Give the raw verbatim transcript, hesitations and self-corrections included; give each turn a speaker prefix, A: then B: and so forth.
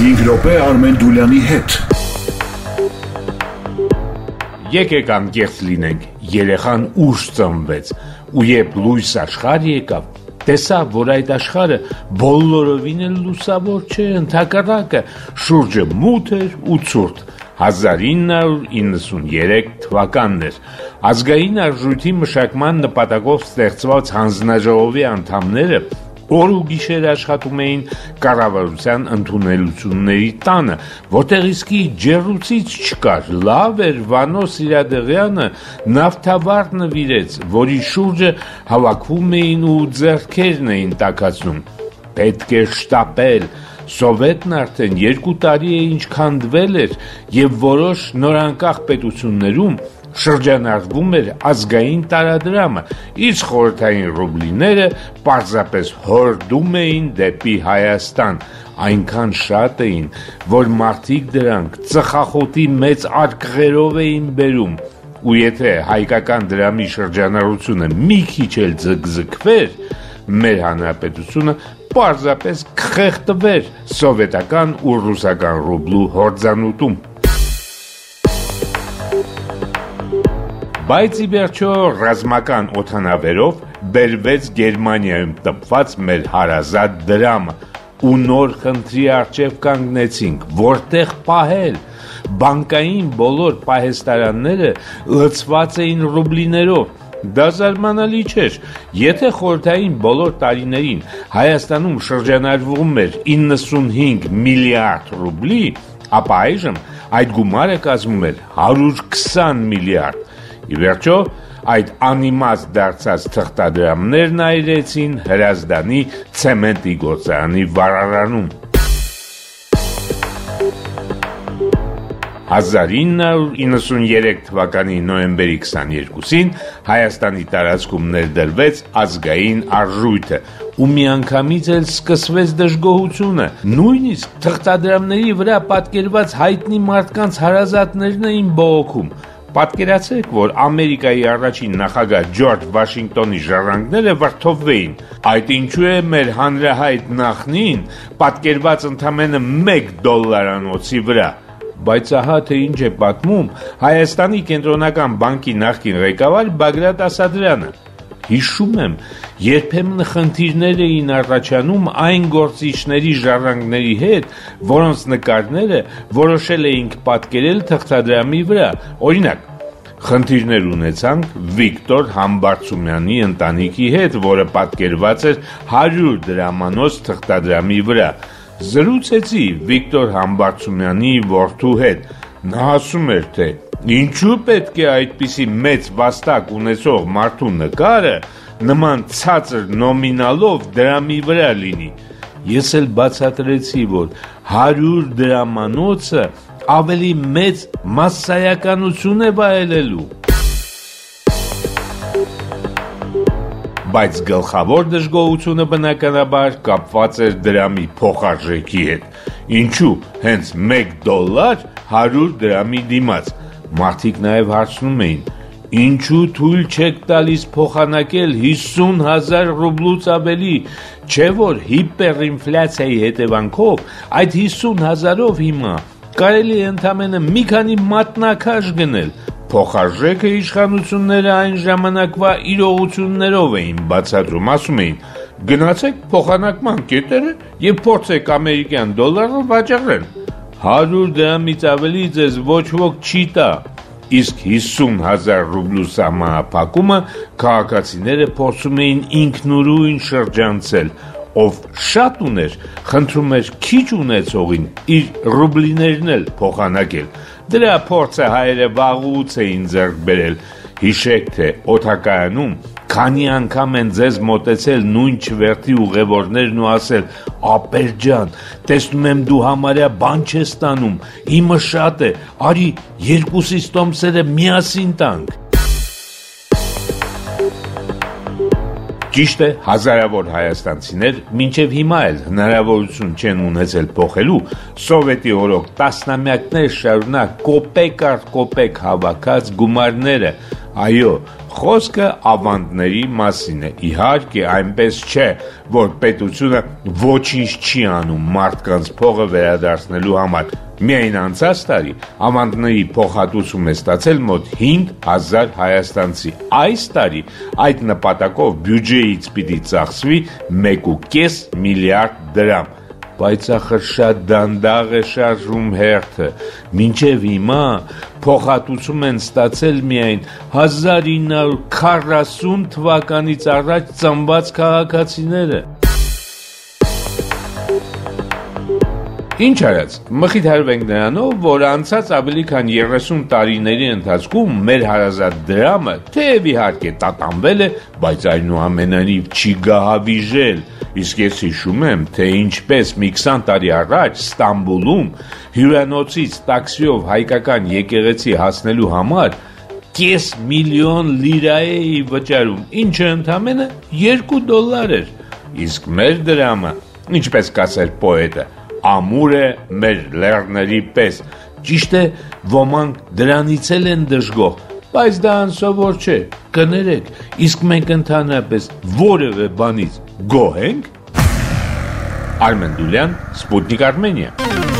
A: հինգ րոպե Արմեն Դուլյանի հետ։
B: Եկեք անկեղծ լինենք, երեխան ուշ ծնվեց, ու երբ լույս աշխարհ եկավ, տեսավ, որ այդ աշխարհը բոլորովին էլ լուսավոր չէ, ընդհակառակը շուրջը մութ էր ու ցուրտ։ հազար ինը հարյուր իննսուներեք թվականն էր։ Ազգային արժույթի մշակման նպատակով ստեղծված հանձնաժողովի անդամները օր ու գիշեր աշխատում էին կառավարության ընդունելությունների տանը, որտեղ իսկի ջեռուցիչ չկար, լավ էր Վանո Սիրադեղյանը նավթավար նվիրեց, որի շուրջը հավաքվում էին ու ձեռքերն էին տաքացնում։ Պետք է շտապել, Սովետն արդեն երկու տարի է ինչ քանդվել էր և որոշ նորանկախ պետություններում շրջանառվում էր ազգային տարադրամը, իսկ խորհրդային ռուբլիները պարզապես հորդում էին դեպի Հայաստան, այնքան շատ էին, որ մարդիկ դրանք ծխախոտի մեծ արկղերով էին բերում, ու եթե հայկական դրամի շրջանառությունը մի քիչ էլ ձգձգվեր, մեր հանրապետությունը պարզապես կխեղդվեր սովետական ու ռուսական ռուբլու հորձանուտում։ Բայց ի վերջո ռազմական օդանավերով բերվեց Գերմանիայում տպված մեր հարազատ դրամը ու նոր խնդրի առջև կանգնեցինք, որտեղ պահել։ Բանկային բոլոր պահեստարանները լցված էին ռուբլիներով։ Դա զարմանալի չէր, եթե խորհրդային բոլոր տարիներին Հայաստանում շրջանառվում էր իննսունհինգ միլիարդ ռուբլի, ապա այժմ այդ գումարը կազմում էր հարյուր քսան միլիարդ։ Ի վերջո, այդ անիմաստ դարձած թղթադրամներն այրեցին Հրազդանի ցեմենտի գործարանի վառարանում։ հազար ինը հարյուր իննսուներեք թվականի նոյեմբերի քսաներկուսին Հայաստանի տարածքում ներդրվեց ազգային արժույթը, ու միանգամից էլ սկսվեց դժգոհությունը, նույնիսկ թղթադրամների վրա պատկերված հայտնի մարդկանց հարազատներն էին բողոքում։ Պատկերացրեք, որ Ամերիկայի առաջին նախագահ Ջորջ Վաշինգտոնի ժառանգները վրդովվեին։ Այդ ինչու է մեր հանրահայտ նախնին պատկերված ընդամենը մեկ դոլարանոցի վրա։ Բայց ահա թե ինչ է պատմում Հայաստանի կենտրոնական բանկի նախկին ղեկավար Բագրատ Ասատրյանը։ Հիշում եմ, երբեմն խնդիրներ էին առաջանում այն գործիչների ժառանգների հետ, որոնց նկարները որոշել էինք պատկերել թղթադրամի վրա։ Օրինակ, խնդիրներ ունեցանք Վիկտոր Համբարձումյանի ընտանիքի հետ, որը պատկերված էր հարյուր դրամանոց թղթադրամի վրա։ Զրուցեցի Վիկտոր Համբարձումյանի որդու հետ։ Նա ասում էր, թե ինչու պետք է այդպիսի մեծ վաստակ ունեցող մարդու նկարը նման ցածր նոմինալով դրամի վրա լինի։ Ես էլ բացատրեցի, որ հարյուր դրամանոցը ավելի մեծ մասսայականություն է վայելելու։ Բայց գլխավոր դժգոհությունը բնականաբար կապված էր դրամի փոխարժեքի հետ։ Ինչու հենց մեկ դոլար հարյուր դրամի դիմաց։ Մարդիկ նաև հարցնում էին. ինչու թույլ չեք տալիս փոխանակել հիսուն հազար ռուբլուց ավելի, չէ որ հիպերինֆլյացիայի հետևանքով այդ հիսուն հազարով հիմա կարելի է ընդամենը մի քանի մատնակաշ գնել։ Փոխարժեքը իշխանությունները այն ժամանակվա իրողություններով էին բացատրում, ասում էին. գնացեք փոխանակման կետերը և փորձեք ամերիկյան դոլարը վաճառել։ հարյուր դրամից ավելի ձեզ ոչ ոք չի տա։ Իսկ հիսուն հազար ռուբլու սահմանափակումը քաղաքացիները փորձում էին ինքնուրույն շրջանցել, ով շատ ուներ, խնդրում էր քիչ ունեցողին իր ռուբլիներն էլ փոխանակել։ Դրա փորձը հայերը վաղուց էին ձեռք բերել։ Հիշեք, թե օդակայանում քանի անգամ են ձեզ մոտեցել նույն չվերթի ուղևորներն ու ասել. ապեր ջան, տեսնում եմ դու համարյա բան չես տանում, իմը շատ է, արի երկուսիս տոմսերը միասին տանք։ Ճիշտ է, հազարավոր հայաստանցիներ մինչև հիմա էլ հնարավորություն չեն ունեցել փոխելու սովետի օրոք տասնամյակներ շարունակ կոպեկ առ կոպեկ հավաքած գումարները, Այո, խոսքը ավանդների մասին է, իհարկե այնպես չէ, որ պետությունը ոչինչ չի անում մարդկանց փողը վերադարձնելու համար։ Միայն անցած տարի ավանդների փոխհատուցում է ստացել մոտ հինգ հազար հայաստանցի։ Այս տարի այդ նպատակով բյուջեից պիտի ծախսվի մեկ ու կես միլիարդ դրամ։ Բայց ախր շատ դանդաղ է շարժում հերթը, մինչև հիմա փոխհատուցում են ստացել միայն հազար ինը հարյուր քառասուն թվականից առաջ ծնված քաղաքացիները։ Ինչ արած, մխիթարվենք նրանով, որ անցած ավելի քան երեսուն տարիների ընթացքում մեր հարազատ դրամը թեև իհարկե տատանվել է, բայց այնուամենայնիվ չի գահավիժել։ Իսկ ես հիշում եմ, թե ինչպես մի քսան տարի առաջ Ստամբուլում հյուրանոցից տաքսիով հայկական եկեղեցի հասնելու համար կես միլիոն լիրա էի վճարում, ինչը ընդամենը երկու դոլար էր։ Իսկ մեր դրամը, ինչպես կասեր պոետը, ամուր է մեր լեռների պես։ Ճիշտ է, ոմանք դրանից էլ են դժգոհ, բայց դա անսովոր չէ, կներեք, իսկ մենք ընդհանրապես որևէ բանից գոհ ենք։ Արմեն Դուլյան, Սպուտնիկ Արմենիա։